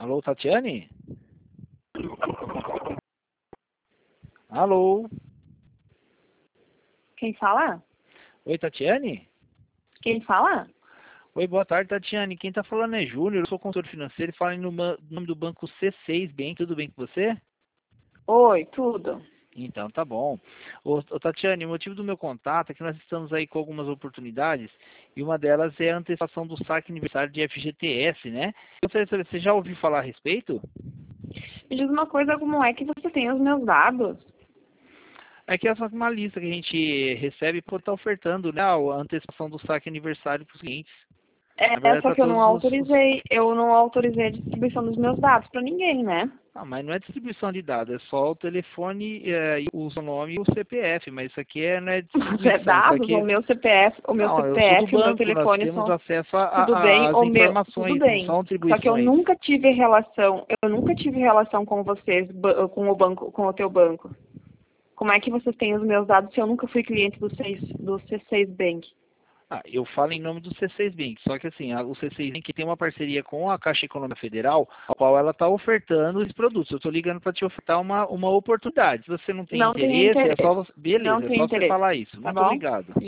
Alô, Tatiane? Alô? Quem fala? Oi, Tatiane? Quem fala? Oi, boa tarde, Tatiane. Quem tá falando é Júnior, eu sou consultor financeiro e falo no nome do banco C6 Bank. Tudo bem com você? Oi, tudo. Então, tá bom. Tatiane, o motivo do meu contato é que nós estamos aí com algumas oportunidades e uma delas é a antecipação do saque aniversário de FGTS, né? Eu gostaria de saber, você já ouviu falar a respeito? Me diz uma coisa, como é que você tem os meus dados? É que essa é uma lista que a gente recebe por estar ofertando, né, a antecipação do saque aniversário para os clientes. Na É, verdade, só para que eu não todos os... autorizei. Eu não autorizei a distribuição dos meus dados para ninguém, né? Ah, mas não é distribuição de dados, é só o telefone, o seu nome e o CPF, mas isso aqui não é Os é distribuição, isso dados, aqui... o meu Não, eu sou do CPF, o meu banco, nós telefone temos são acesso tudo bem, às tudo informações, não bem. são Só que atribuições. eu nunca tive relação com vocês, com o banco, com o teu banco. Como é que vocês têm os meus dados se eu nunca fui cliente do C6 Bank? Ah, eu falo em nome do C6 Bank, só que assim, o C6 Bank tem uma parceria com a Caixa Econômica Federal, a qual ela está ofertando os produtos. Eu estou ligando para te ofertar uma oportunidade. Se você não tem Não tenho interesse, é interesse. só você... Não Beleza, é tenho só você interesse. falar isso. Tá Muito bom? obrigado.